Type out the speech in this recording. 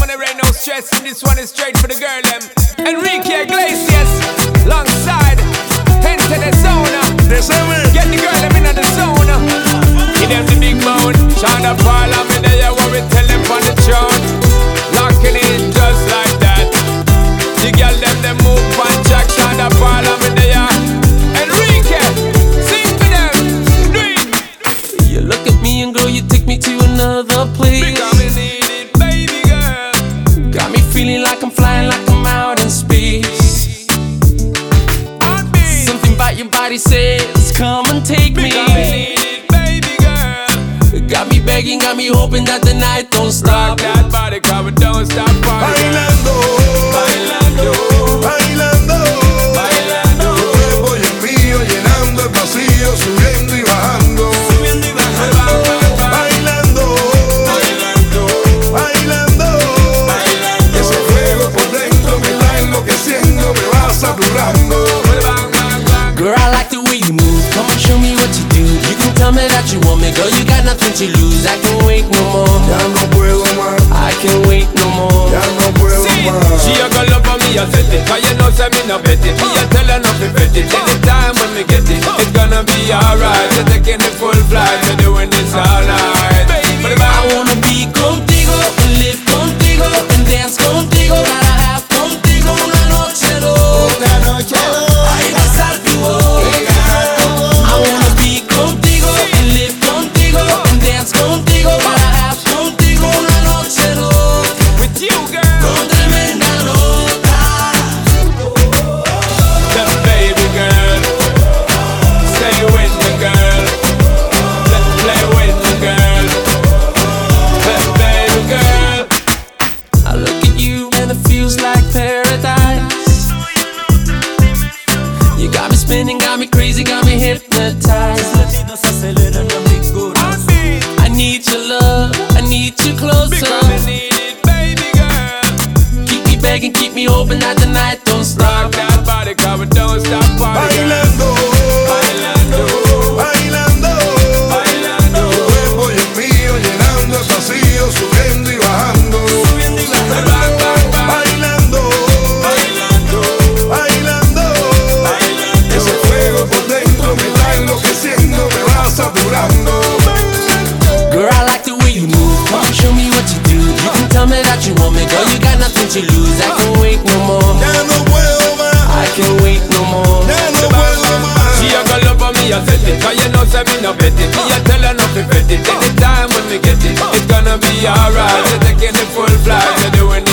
there ain't no stress, and this one is straight for the girl them. Enrique Iglesias, alongside Enter the Zona. Get the girl them in the zone. Give them the big bone. Shonda Paula, me there, what we tell them on the throne. Locking in just like that. The girl them move on Jack. Shonda Paula, me there. Enrique, sing for them. Do it. You look at me and girl, you take me to another place. Because me need it, baby girl. Got me feeling like I'm flying, like I'm out in space. Something about your body says, come and take me. Because me need it, baby girl. Got me begging, got me hoping that the night don't stop. Rock that body, come and don't stop partying. Bailando, Bailando, bailando, bailando. tu cuerpo y el mío llenando el vacío, subiendo y bajando. Subiendo y bajando. Bailando, Bailando, bailando, bailando. ese fuego por dentro me está enloqueciendo, me va saturando. Bang, bang, bang. Girl, I like the way you move, come and show me what you do. You can tell me that you want me, girl, you got nothing to lose. I can't wait no more, Ya no puedo más, I can't wait no more. ya no puedo See, más. she a go love for me, I set it. Cause you know say me no bet it. Me a tell her not to bet it. Anytime when me get it, it's gonna be alright. You're taking the full flight, you're doing this all night. But I wanna be contigo, and live contigo, and dance contigo. Gotta have contigo una noche loca. Ay, besar tu boca. I wanna be contigo, and live contigo, and dance contigo. Gotta have contigo una noche loca. with you, girl, Con tremenda nota. the baby girl, stay with me, girl. Let's play with me, girl. The baby girl. I look at you and it feels like paradise. You got me spinning, got me crazy, got me hypnotized. I need your love, I need you closer. Because me need it, baby girl. Keep me begging, keep me hoping that the night don't Rock stop. that body, come and don't stop partying. Bailando, Bailando, bailando, bailando. tu cuerpo y el mío llenando el vacío, subiendo y bajando. Bang, bang, bang. Bailando, Bailando, bailando, bailando. ese fuego por dentro me está enloqueciendo, me va saturando. Girl, I like the way you move, come and show me what you do. You can tell me that you want me, girl, you got nothing to lose. I can't wait no more, Ya no puedo más, I can't wait no more. ya no puedo más. She a go love for me, I set it. Cause you know say me no bet it. Me a tell her not to bet it. Anytime when me get it, it's gonna be alright. You're taking the full flight, you're doing